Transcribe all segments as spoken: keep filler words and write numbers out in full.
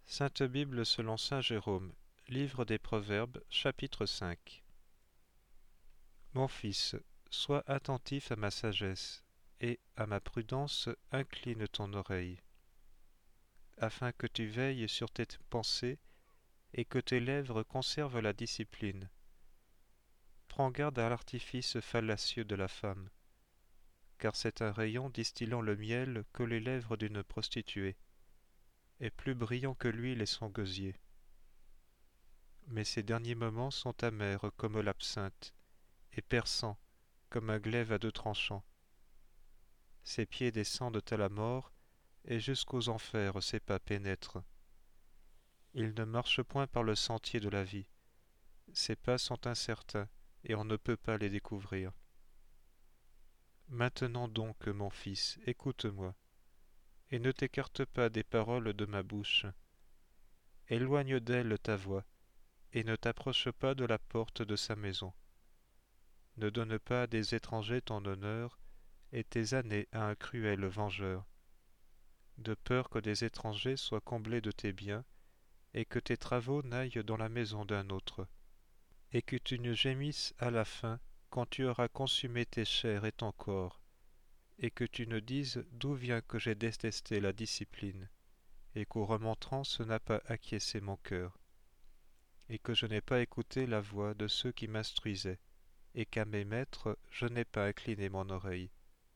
Sainte Bible selon saint Jérôme, livre des Proverbes, chapitre cinq. Mon fils, sois attentif à ma sagesse, et à ma prudence incline ton oreille, afin que tu veilles sur tes pensées et que tes lèvres conservent la discipline. Prends garde à l'artifice fallacieux de la femme, car c'est un rayon distillant le miel que les lèvres d'une prostituée, et plus brillant que l'huile et son gosier. Mais ses derniers moments sont amers comme l'absinthe, et perçants comme un glaive à deux tranchants. Ses pieds descendent à la mort, et jusqu'aux enfers ses pas pénètrent. Il ne marche point par le sentier de la vie. Ses pas sont incertains, et on ne peut pas les découvrir. Maintenant donc, mon fils, écoute-moi, et ne t'écarte pas des paroles de ma bouche. Éloigne d'elle ta voix, et ne t'approche pas de la porte de sa maison. Ne donne pas à des étrangers ton honneur, et tes années à un cruel vengeur, de peur que des étrangers soient comblés de tes biens, et que tes travaux n'aillent dans la maison d'un autre, et que tu ne gémisses à la fin quand tu auras consumé tes chairs et ton corps, et que tu ne dises d'où vient que j'ai détesté la discipline, et qu'au remontrance n'a pas acquiescé mon cœur, et que je n'ai pas écouté la voix de ceux qui m'instruisaient, et qu'à mes maîtres je n'ai pas incliné mon oreille.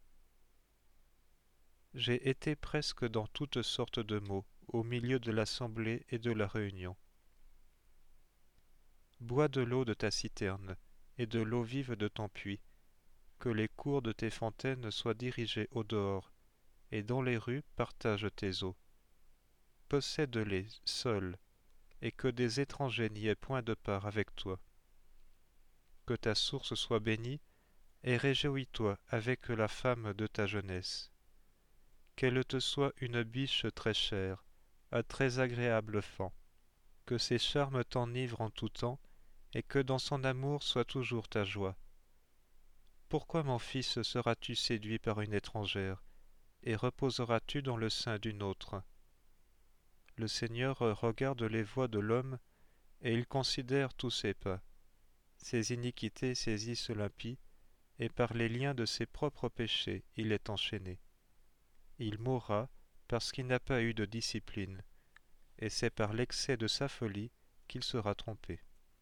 J'ai été presque dans toutes sortes de maux, au milieu de l'assemblée et de la réunion. Bois de l'eau de ta citerne, et de l'eau vive de ton puits, que les cours de tes fontaines soient dirigés au dehors, et dans les rues partage tes eaux. Possède-les seul, et que des étrangers n'y aient point de part avec toi. Que ta source soit bénie, et réjouis-toi avec la femme de ta jeunesse. Qu'elle te soit une biche très chère, un très agréable faon, que ses charmes t'enivrent en tout temps, et que dans son amour soit toujours ta joie. Pourquoi, mon fils, seras-tu séduit par une étrangère, et reposeras-tu dans le sein d'une autre? Le Seigneur regarde les voies de l'homme, et il considère tous ses pas. Ses iniquités saisissent l'impie, et par les liens de ses propres péchés il est enchaîné. Il mourra parce qu'il n'a pas eu de discipline, et c'est par l'excès de sa folie qu'il sera trompé.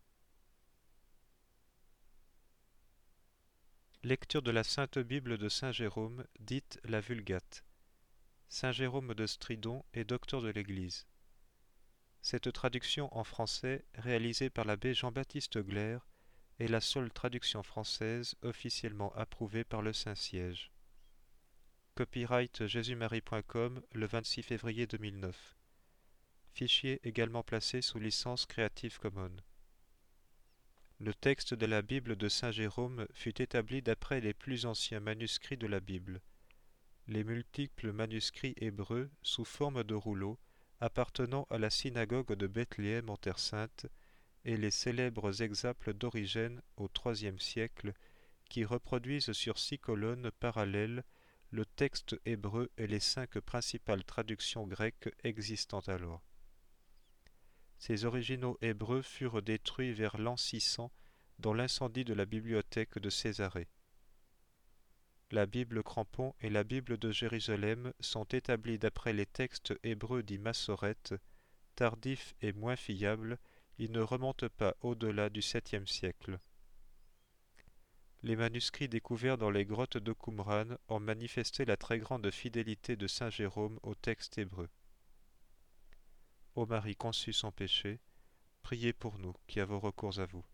Lecture de la Sainte Bible de saint Jérôme, dite la Vulgate. Saint Jérôme de Stridon est docteur de l'Église. Cette traduction en français, réalisée par l'abbé Jean-Baptiste Glaire, est la seule traduction française officiellement approuvée par le Saint-Siège. Copyright jésus marie point com le vingt-six février deux mille neuf. Fichier également placé sous licence Creative Commons. Le texte de la Bible de saint Jérôme fut établi d'après les plus anciens manuscrits de la Bible. Les multiples manuscrits hébreux sous forme de rouleaux appartenant à la synagogue de Bethléem en Terre Sainte et les célèbres exemples d'Origène au troisième siècle qui reproduisent sur six colonnes parallèles le texte hébreu et les cinq principales traductions grecques existant alors. Ces originaux hébreux furent détruits vers l'an six cents dans l'incendie de la bibliothèque de Césarée. La Bible Crampon et la Bible de Jérusalem sont établies d'après les textes hébreux dits massorètes, tardifs et moins fiables, ils ne remontent pas au-delà du septième siècle. Les manuscrits découverts dans les grottes de Qumran ont manifesté la très grande fidélité de saint Jérôme au texte hébreu. Ô Marie conçue sans péché, priez pour nous qui avons recours à vous.